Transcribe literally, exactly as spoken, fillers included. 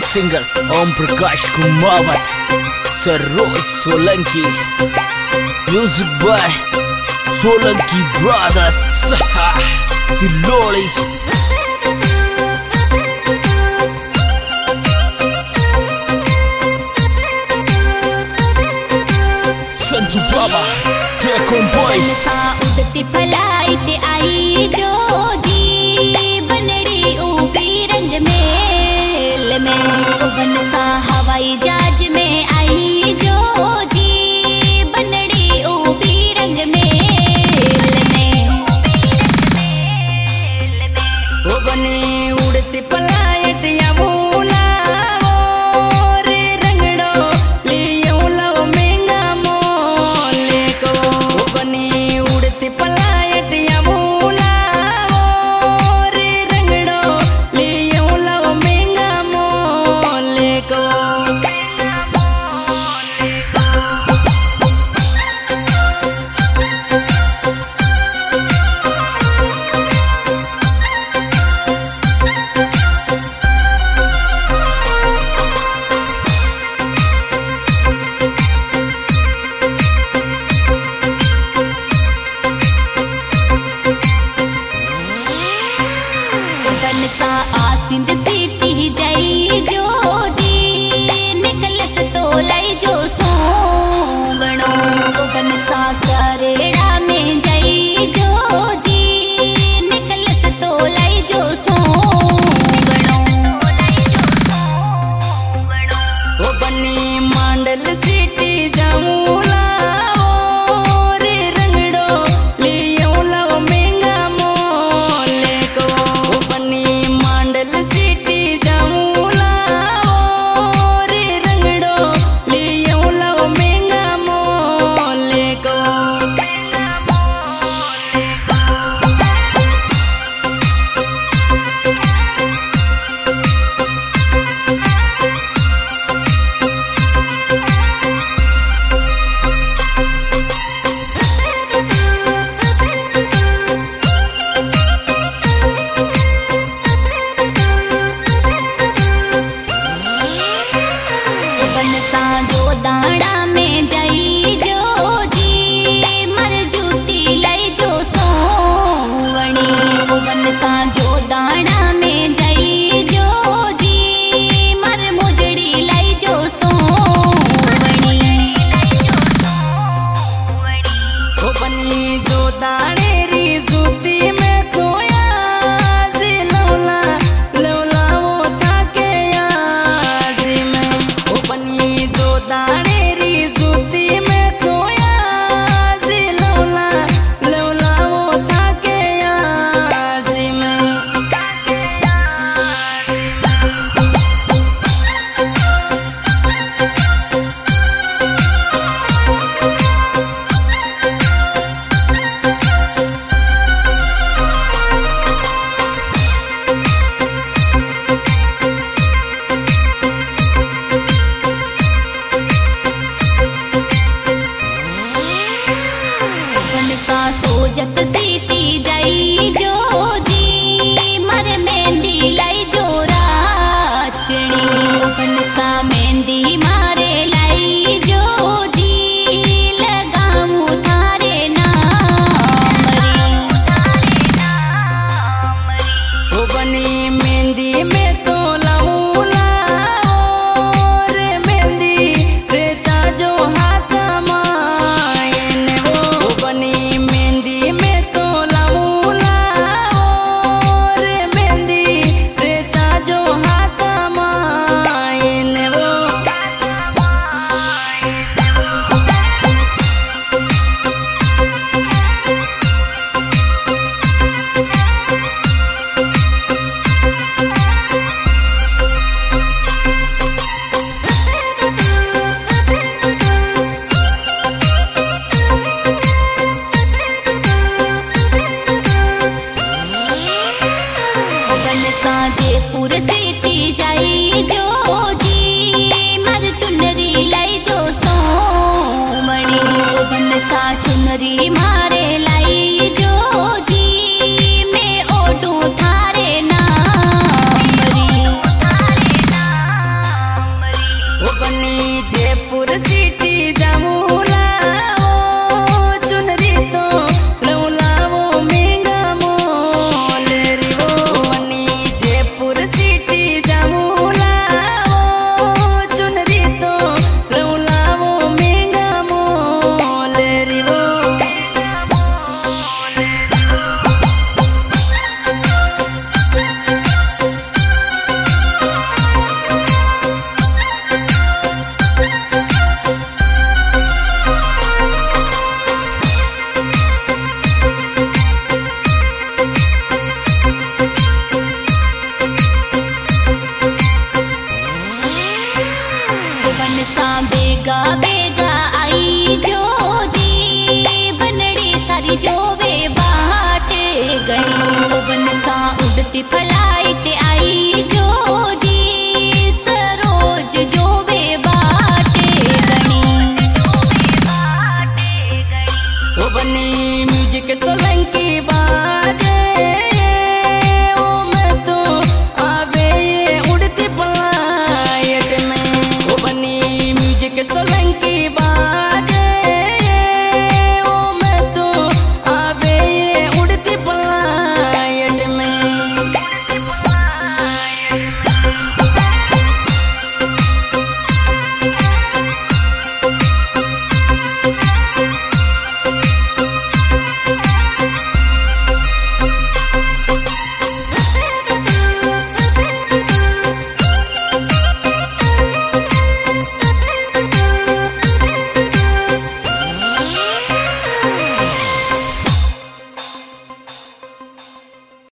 Singer Om Prakash Kumawat, Saroj Solanki, music by Solanki brothers, दिलोली। संजू बाबा टेकोन boy. उड़ती फ्लाइट आई जो जी बनड़ी ऊपरी रंग मेल में, बनसा हवाई जहाज में आई जो जी बनड़ी ऊपरी रंग मेल में। वो बने उड़ती फ्लाइट या बोला रे रंगड़ो लियो लव महंगा मोल को। वो बने उड़ती फ्लाइट या बोला रे रंगड़ो लियो लव महंगा मोल को। बनसा आसिंद सीटी जाई जो जी निकलस तो लाई जो सोगणो। बनसा करेड़ा में जाई जो जी निकलस तो लाई जो सोगणो। वो बनी मांडल सीटी जाऊला रे रंगड़ो लियो लव महंगा मोल को। वो बनी मांडल सीटी जाऊला रे रंगड़ो लियो लव महंगा मोल को। बनसा जो दाड़ा में जाई जो जी मर जूती लाई जो सोवणी। बनसा जो दाड़ा में जाई जो जी मर मुजड़ी लाई जो सोवणी। वो बनी जो दाड़े री जूती में खोया जी लौला लौला वो ताके आजी में। वो बनी जो दाड़े री जूती में खोया जी लौला लौला वो ताके आजी में। बनसा सोजत सीती जाई जो जी मर मेहंदी लाई जो राचणी। बनसा मेहंदी मारे लाई जो जी लगाऊं थारे नाम री। वो बनी मेहंदी में तो लहूला रे मेहंदी रे जो हाथ मायन। वो बनी मेहंदी में तो लहूला रे मेहंदी रे जो हाथ मायन। वो बनसा जयपुर सीटी जाई जो जी मर चुनरी लाई जो सोमणी। बनसा चुनरी मारे